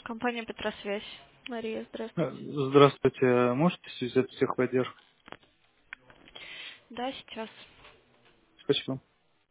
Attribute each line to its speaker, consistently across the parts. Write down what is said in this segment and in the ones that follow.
Speaker 1: Компания Петросвязь. Мария, здравствуйте.
Speaker 2: Здравствуйте. Можете связать всех поддержку?
Speaker 1: Да, сейчас.
Speaker 2: Спасибо.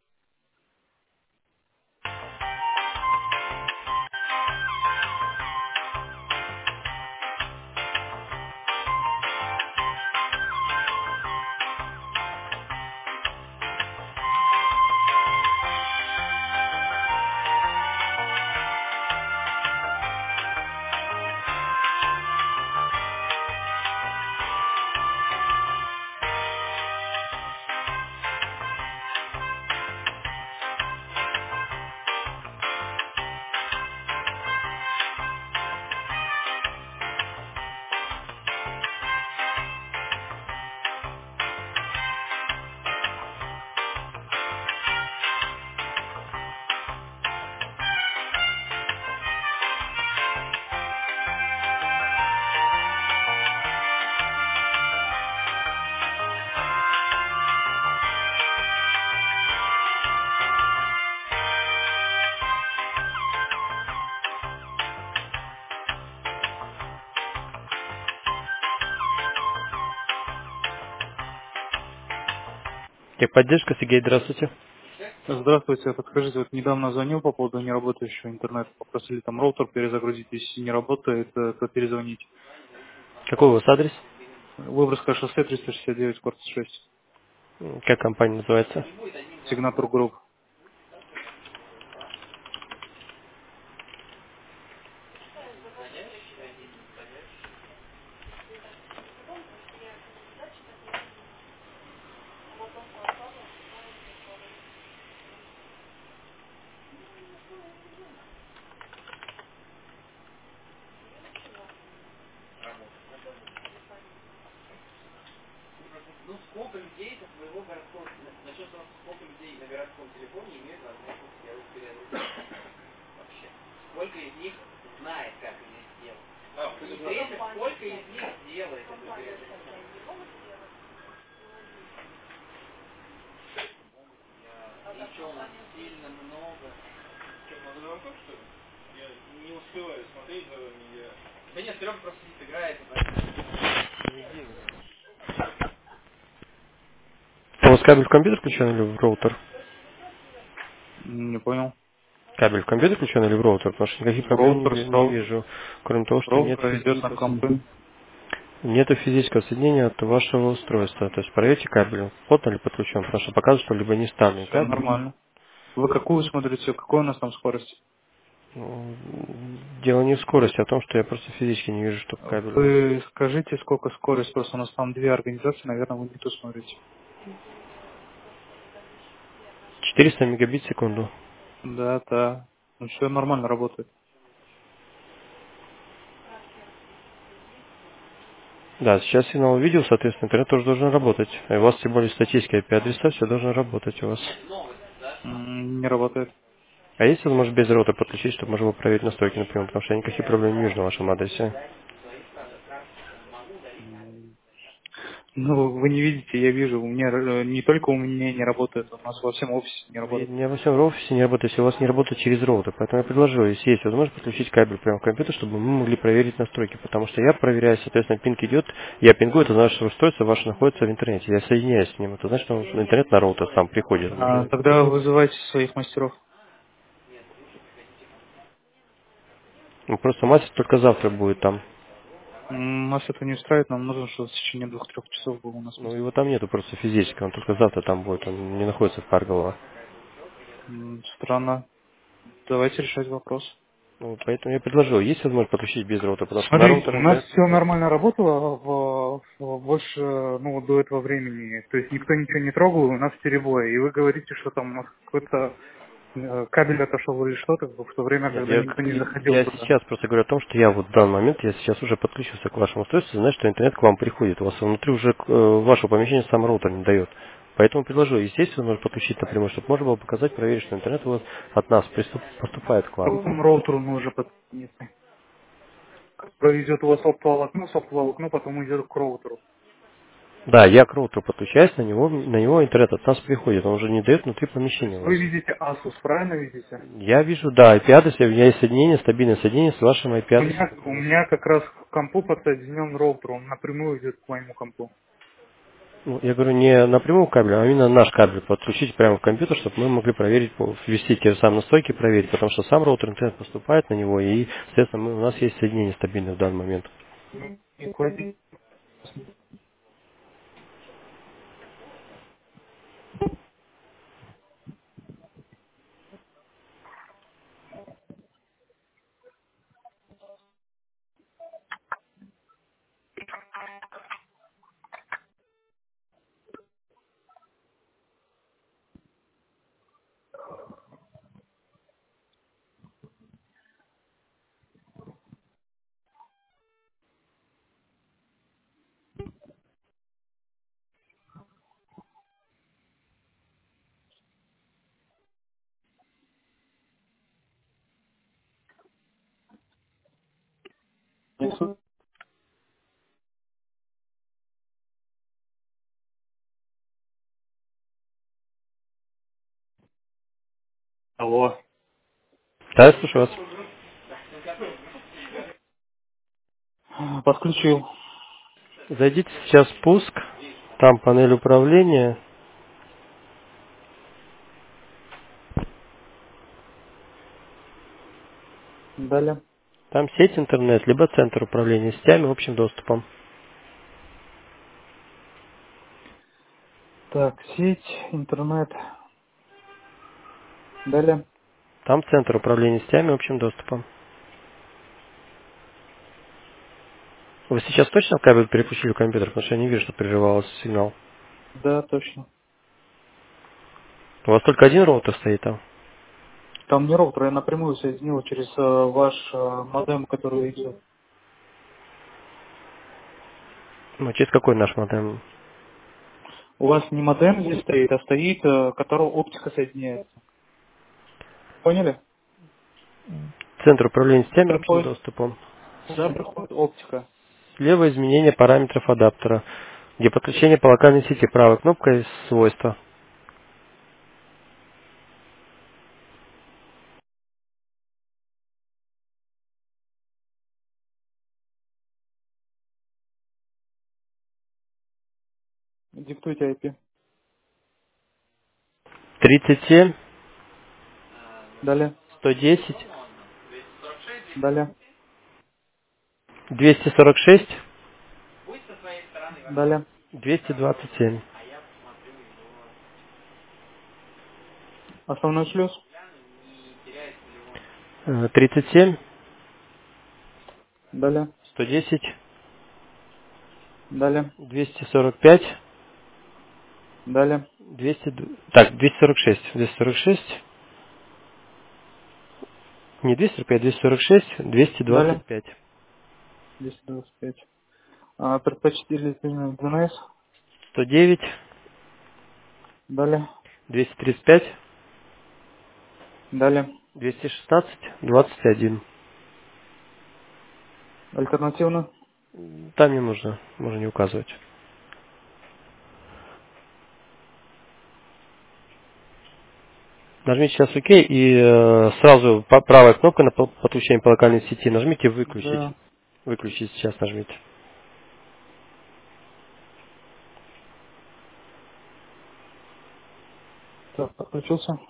Speaker 3: Техподдержка, Сергей, здравствуйте.
Speaker 2: Здравствуйте. Подскажите, вот недавно звонил по поводу неработающего интернета. Попросили там роутер перезагрузить. Если не работает, то перезвонить.
Speaker 3: Какой у вас адрес?
Speaker 2: Выборгское шоссе 369, корпус 6.
Speaker 3: Как компания называется?
Speaker 2: Сигнатур групп.
Speaker 3: У вас кабель в компьютер включен или в роутер?
Speaker 2: Не понял.
Speaker 3: Кабель в компьютер включен или в роутер? Потому что никаких проблем
Speaker 2: Роутер
Speaker 3: не
Speaker 2: стал.
Speaker 3: вижу, кроме того, что нет
Speaker 2: Роутер идет на
Speaker 3: физического
Speaker 2: компы.
Speaker 3: нету физического соединения от вашего устройства. То есть проверьте кабель, плотно ли подключен, потому что показывает, что либо не ставный
Speaker 2: Все
Speaker 3: кабель.
Speaker 2: нормально. Вы какую смотрите? Какой у нас там скорость?
Speaker 3: Дело не в скорости, а в том, что я просто физически не вижу, что кабель у вас.
Speaker 2: Вы скажите, сколько скорость? Просто у нас там две организации, наверное, вы не ту смотрите.
Speaker 3: 400 мегабит в секунду.
Speaker 2: Да, да. Ну все нормально работает.
Speaker 3: Да, сейчас сигнал увидел, соответственно, интернет тоже должен работать. И у вас, тем более, статические IP-адреса, все должно работать у вас.
Speaker 2: Не работает.
Speaker 3: А есть возможность без роутера подключить, чтобы можно было проверить настройки напрямую, потому что я никаких проблем не вижу на вашем адресе.
Speaker 2: Ну, вы не видите, я вижу. У меня не только у меня не работает, у нас во всем офисе не
Speaker 3: И
Speaker 2: работает.
Speaker 3: у меня во всем офисе не работает, если у вас не работает через роутер. Поэтому я предложил, если есть возможность, подключить кабель прямо в компьютер, чтобы мы могли проверить настройки. Потому что я проверяю, соответственно, пинг идет, я пингую, это значит, что устройство ваше находится в интернете. Я соединяюсь с ним, это значит, что интернет на роутер сам приходит.
Speaker 2: Тогда вызывайте своих мастеров.
Speaker 3: Ну, просто мастер только завтра будет там.
Speaker 2: Нас это не устраивает, нам нужно, чтобы в течение 2-3 часов был у нас
Speaker 3: Ну,
Speaker 2: мастер.
Speaker 3: его там нету просто физически, он только завтра там будет, он не находится в Парголово.
Speaker 2: Странно. Давайте решать вопрос.
Speaker 3: Ну, поэтому я предложил, есть возможность подключить без роутера, потому что на
Speaker 2: Смотрите,
Speaker 3: роутер
Speaker 2: у нас
Speaker 3: интернет
Speaker 2: все
Speaker 3: работает.
Speaker 2: нормально работало больше, ну, до этого времени. То есть никто ничего не трогал, у нас перебои. И вы говорите, что там у нас какой-то кабель отошел или что-то в то время,
Speaker 3: Нет,
Speaker 2: когда никто не заходил
Speaker 3: я
Speaker 2: туда.
Speaker 3: сейчас просто говорю о том, что я вот в данный момент, я сейчас уже подключился к вашему устройству, знаю, что интернет к вам приходит. У вас внутри уже вашего помещения сам роутер не дает. Поэтому предложу, естественно, можно подключить напрямую, чтобы можно было показать, проверить, что интернет у вас от нас поступает к
Speaker 2: К
Speaker 3: вам.
Speaker 2: какому роутеру нужно подсоединиться? Который идет у вас оптоволокно, с оптоволокно потом идет к роутеру.
Speaker 3: Да, я к роутеру подключаюсь, на него интернет от нас приходит, он уже не дает внутри
Speaker 2: То
Speaker 3: помещения
Speaker 2: есть
Speaker 3: у
Speaker 2: вы
Speaker 3: вас.
Speaker 2: видите Asus, правильно видите?
Speaker 3: Я вижу, да, IP-адрес, у меня есть соединение, стабильное соединение с вашим
Speaker 2: У
Speaker 3: IP-адресом,
Speaker 2: меня, у
Speaker 3: который у вас.
Speaker 2: меня как раз к компу подсоединен роутер, он напрямую идет к моему компу.
Speaker 3: Ну, я говорю, не напрямую кабель, а именно наш кабель подключить прямо в компьютер, чтобы мы могли проверить, ввести те же самые настройки, проверить, потому что сам роутер интернет поступает на него, и, соответственно, у нас есть соединение стабильное в данный момент.
Speaker 2: И кладите. Алло.
Speaker 3: Да, я слушаю вас.
Speaker 2: Подключил.
Speaker 3: Зайдите сейчас в пуск, там панель управления,
Speaker 2: Далее.
Speaker 3: там сеть интернет, либо центр управления сетями общим доступом.
Speaker 2: Так, сеть, интернет. Далее.
Speaker 3: Там центр управления сетями общим доступом. Вы сейчас точно кабель переключили в компьютер, потому что я не вижу, что прерывался сигнал.
Speaker 2: Да, точно.
Speaker 3: У вас только один роутер стоит там?
Speaker 2: Там не роутер, я напрямую соединил через ваш модем, который идет.
Speaker 3: Ну, через какой наш модем?
Speaker 2: У вас не модем здесь стоит, а стоит, которого оптика соединяется. Поняли?
Speaker 3: Центр управления сетями общим
Speaker 2: Приходит,
Speaker 3: доступом.
Speaker 2: сюда приходит оптика.
Speaker 3: Слева изменение параметров адаптера, где подключение по локальной сети правой кнопкой свойства.
Speaker 2: Диктуйте IP.
Speaker 3: 37,
Speaker 2: Далее.
Speaker 3: 110,
Speaker 2: Далее.
Speaker 3: 246,
Speaker 2: Далее.
Speaker 3: 227.
Speaker 2: Основной шлюз.
Speaker 3: 37,
Speaker 2: Далее.
Speaker 3: 110,
Speaker 2: Далее.
Speaker 3: 245,
Speaker 2: Далее.
Speaker 3: 200, так, 246, 246, не 245, 246,
Speaker 2: Далее.
Speaker 3: 225,
Speaker 2: 225. Предпочтительный DNS.
Speaker 3: 109,
Speaker 2: Далее.
Speaker 3: 235,
Speaker 2: Далее.
Speaker 3: 216, 21.
Speaker 2: Альтернативно.
Speaker 3: Там не нужно, можно не указывать. Нажмите сейчас ОК и сразу правой кнопкой на подключение по локальной сети нажмите выключить.
Speaker 2: Да.
Speaker 3: Выключить сейчас нажмите.
Speaker 2: Так, подключился.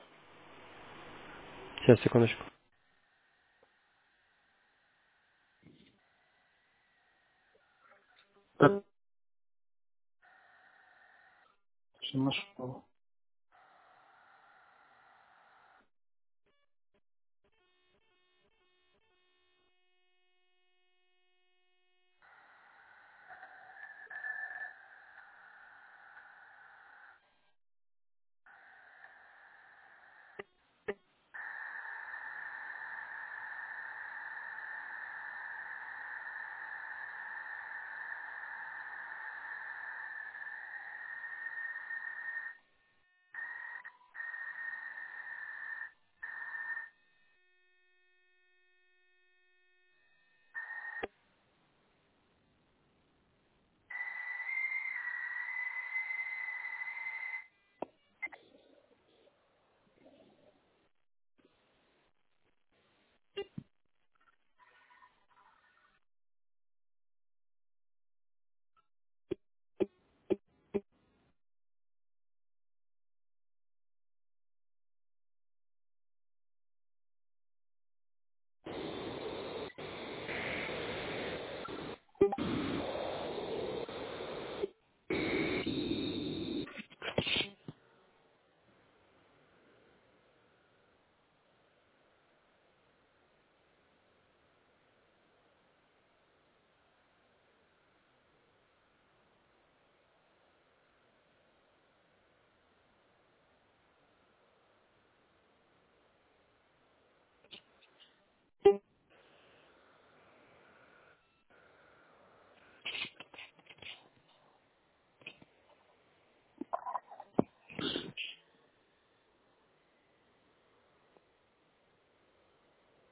Speaker 3: Сейчас, секундочку.
Speaker 2: Так, нашел.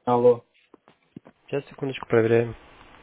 Speaker 2: Алло.
Speaker 3: Сейчас, секундочку, проверяем.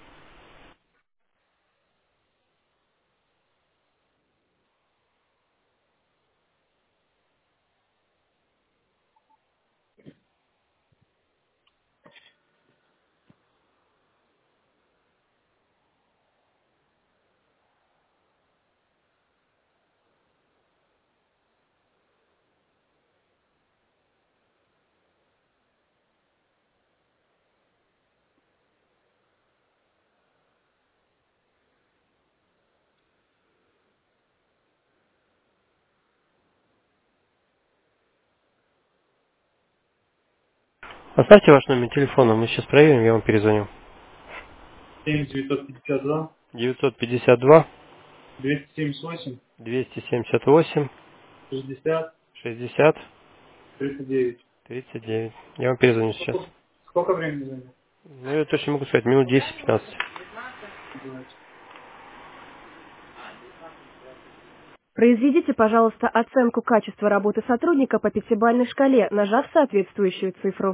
Speaker 3: Оставьте ваш номер телефона, мы сейчас проверим, я вам перезвоню.
Speaker 2: 7952
Speaker 3: 952
Speaker 2: 278
Speaker 3: 278
Speaker 2: 60
Speaker 3: 60
Speaker 2: 39.
Speaker 3: 39. Я вам перезвоню сейчас.
Speaker 2: Сколько времени займет?
Speaker 3: Ну, я точно могу сказать, минут 10-15.
Speaker 2: Давайте.
Speaker 1: Произведите, пожалуйста, оценку качества работы сотрудника по пятибалльной шкале, нажав соответствующую цифру.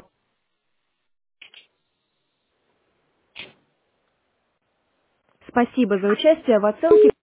Speaker 1: Спасибо за участие в оценке.